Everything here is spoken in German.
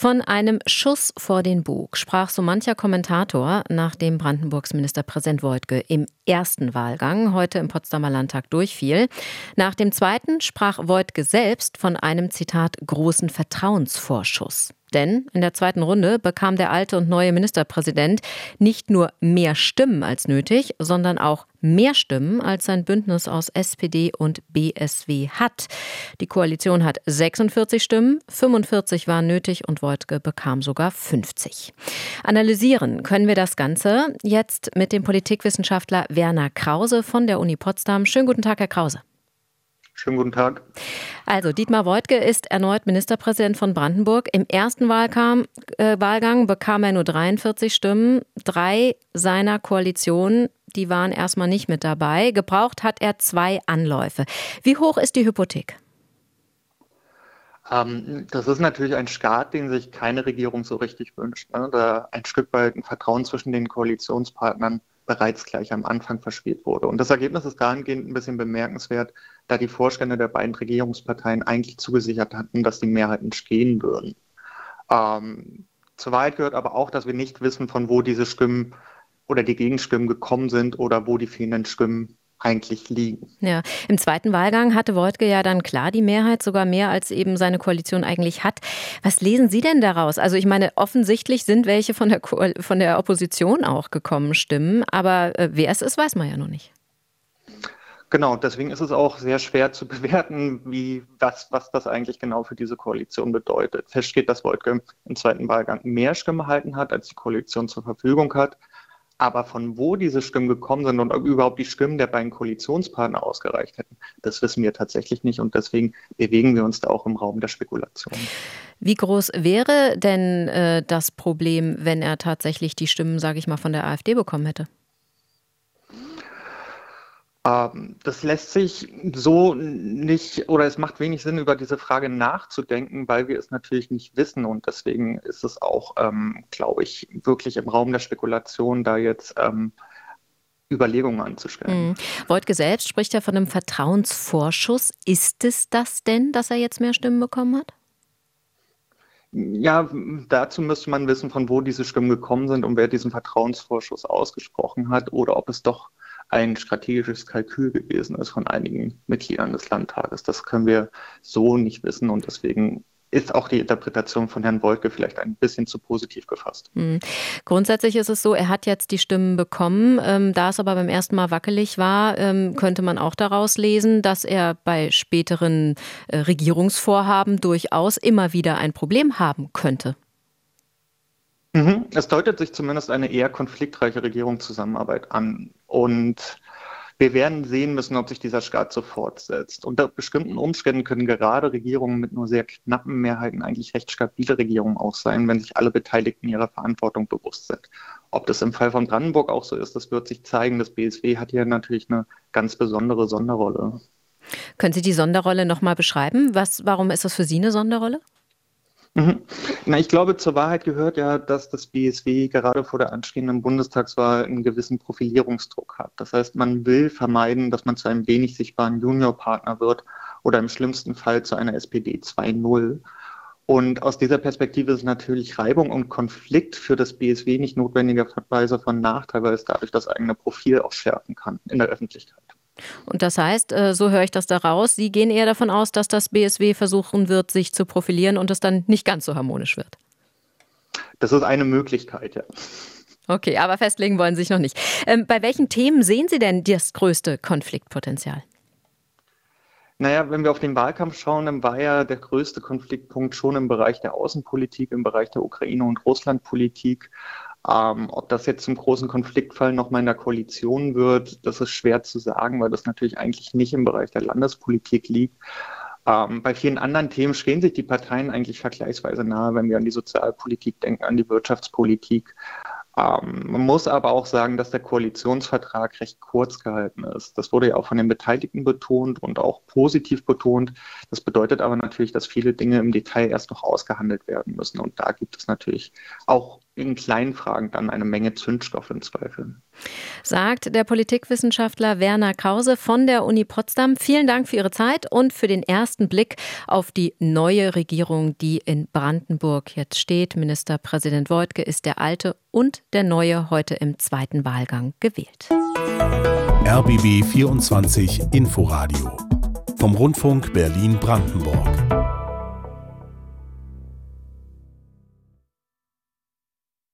Von einem Schuss vor den Bug sprach so mancher Kommentator, nachdem Brandenburgs Ministerpräsident Woidke im ersten Wahlgang heute im Potsdamer Landtag durchfiel. Nach dem zweiten sprach Woidke selbst von einem, Zitat, großen Vertrauensvorschuss. Denn in der zweiten Runde bekam der alte und neue Ministerpräsident nicht nur mehr Stimmen als nötig, sondern auch mehr Stimmen, als sein Bündnis aus SPD und BSW hat. Die Koalition hat 46 Stimmen, 45 waren nötig und Woidke bekam sogar 50. Analysieren können wir das Ganze jetzt mit dem Politikwissenschaftler Werner Krause von der Uni Potsdam. Schönen guten Tag, Herr Krause. Schönen guten Tag. Also Dietmar Woidke ist erneut Ministerpräsident von Brandenburg. Im ersten Wahlgang bekam er nur 43 Stimmen. 3 seiner Koalition, die waren erstmal nicht mit dabei. Gebraucht hat er 2 Anläufe. Wie hoch ist die Hypothek? Das ist natürlich ein Staat, den sich keine Regierung so richtig wünscht, ne? Da ein Stück weit ein Vertrauen zwischen den Koalitionspartnern bereits gleich am Anfang verspielt wurde. Und das Ergebnis ist dahingehend ein bisschen bemerkenswert, da die Vorstände der beiden Regierungsparteien eigentlich zugesichert hatten, dass die Mehrheiten stehen würden. Zur Wahrheit gehört aber auch, dass wir nicht wissen, von wo diese Stimmen oder die Gegenstimmen gekommen sind oder wo die fehlenden Stimmen eigentlich liegen. Ja, im zweiten Wahlgang hatte Woidke ja dann klar die Mehrheit, sogar mehr als eben seine Koalition eigentlich hat. Was lesen Sie denn daraus? Also ich meine, offensichtlich sind welche von der Opposition auch gekommen, Stimmen, aber wer es ist, weiß man ja noch nicht. Genau, deswegen ist es auch sehr schwer zu bewerten, was das eigentlich genau für diese Koalition bedeutet. Fest steht, dass Woidke im zweiten Wahlgang mehr Stimmen erhalten hat, als die Koalition zur Verfügung hat. Aber von wo diese Stimmen gekommen sind und ob überhaupt die Stimmen der beiden Koalitionspartner ausgereicht hätten, das wissen wir tatsächlich nicht. Und deswegen bewegen wir uns da auch im Raum der Spekulation. Wie groß wäre denn das Problem, wenn er tatsächlich die Stimmen, sage ich mal, von der AfD bekommen hätte? Das lässt sich so nicht, oder es macht wenig Sinn, über diese Frage nachzudenken, weil wir es natürlich nicht wissen. Und deswegen ist es auch, glaube ich, wirklich im Raum der Spekulation, da jetzt Überlegungen anzustellen. Woidke selbst spricht ja von einem Vertrauensvorschuss. Ist es das denn, dass er jetzt mehr Stimmen bekommen hat? Ja, dazu müsste man wissen, von wo diese Stimmen gekommen sind und wer diesen Vertrauensvorschuss ausgesprochen hat oder ob es doch ein strategisches Kalkül gewesen ist von einigen Mitgliedern des Landtages. Das können wir so nicht wissen und deswegen ist auch die Interpretation von Herrn Woidke vielleicht ein bisschen zu positiv gefasst. Grundsätzlich ist es so, er hat jetzt die Stimmen bekommen. Da es aber beim ersten Mal wackelig war, könnte man auch daraus lesen, dass er bei späteren Regierungsvorhaben durchaus immer wieder ein Problem haben könnte. Es deutet sich zumindest eine eher konfliktreiche Regierungszusammenarbeit an. Und wir werden sehen müssen, ob sich dieser Staat so fortsetzt. Unter bestimmten Umständen können gerade Regierungen mit nur sehr knappen Mehrheiten eigentlich recht stabile Regierungen auch sein, wenn sich alle Beteiligten ihrer Verantwortung bewusst sind. Ob das im Fall von Brandenburg auch so ist, das wird sich zeigen. Das BSW hat hier natürlich eine ganz besondere Sonderrolle. Können Sie die Sonderrolle noch mal beschreiben? Warum ist das für Sie eine Sonderrolle? Ich glaube, zur Wahrheit gehört ja, dass das BSW gerade vor der anstehenden Bundestagswahl einen gewissen Profilierungsdruck hat. Das heißt, man will vermeiden, dass man zu einem wenig sichtbaren Juniorpartner wird oder im schlimmsten Fall zu einer SPD 2.0. Und aus dieser Perspektive ist natürlich Reibung und Konflikt für das BSW nicht notwendigerweise von Nachteil, weil es dadurch das eigene Profil auch schärfen kann in der Öffentlichkeit. Und das heißt, so höre ich das daraus, Sie gehen eher davon aus, dass das BSW versuchen wird, sich zu profilieren und es dann nicht ganz so harmonisch wird. Das ist eine Möglichkeit, ja. Okay, aber festlegen wollen Sie sich noch nicht. Bei welchen Themen sehen Sie denn das größte Konfliktpotenzial? Wenn wir auf den Wahlkampf schauen, dann war ja der größte Konfliktpunkt schon im Bereich der Außenpolitik, im Bereich der Ukraine- und Russlandpolitik. Ob das jetzt zum großen Konfliktfall nochmal in der Koalition wird, das ist schwer zu sagen, weil das natürlich eigentlich nicht im Bereich der Landespolitik liegt. Bei vielen anderen Themen stehen sich die Parteien eigentlich vergleichsweise nahe, wenn wir an die Sozialpolitik denken, an die Wirtschaftspolitik. Man muss aber auch sagen, dass der Koalitionsvertrag recht kurz gehalten ist. Das wurde ja auch von den Beteiligten betont und auch positiv betont. Das bedeutet aber natürlich, dass viele Dinge im Detail erst noch ausgehandelt werden müssen. Und da gibt es natürlich auch in kleinen Fragen dann eine Menge Zündstoff im Zweifel. Sagt der Politikwissenschaftler Werner Krause von der Uni Potsdam. Vielen Dank für Ihre Zeit und für den ersten Blick auf die neue Regierung, die in Brandenburg jetzt steht. Ministerpräsident Woidke ist der alte und der neue heute im zweiten Wahlgang gewählt. RBB 24 Inforadio vom Rundfunk Berlin-Brandenburg.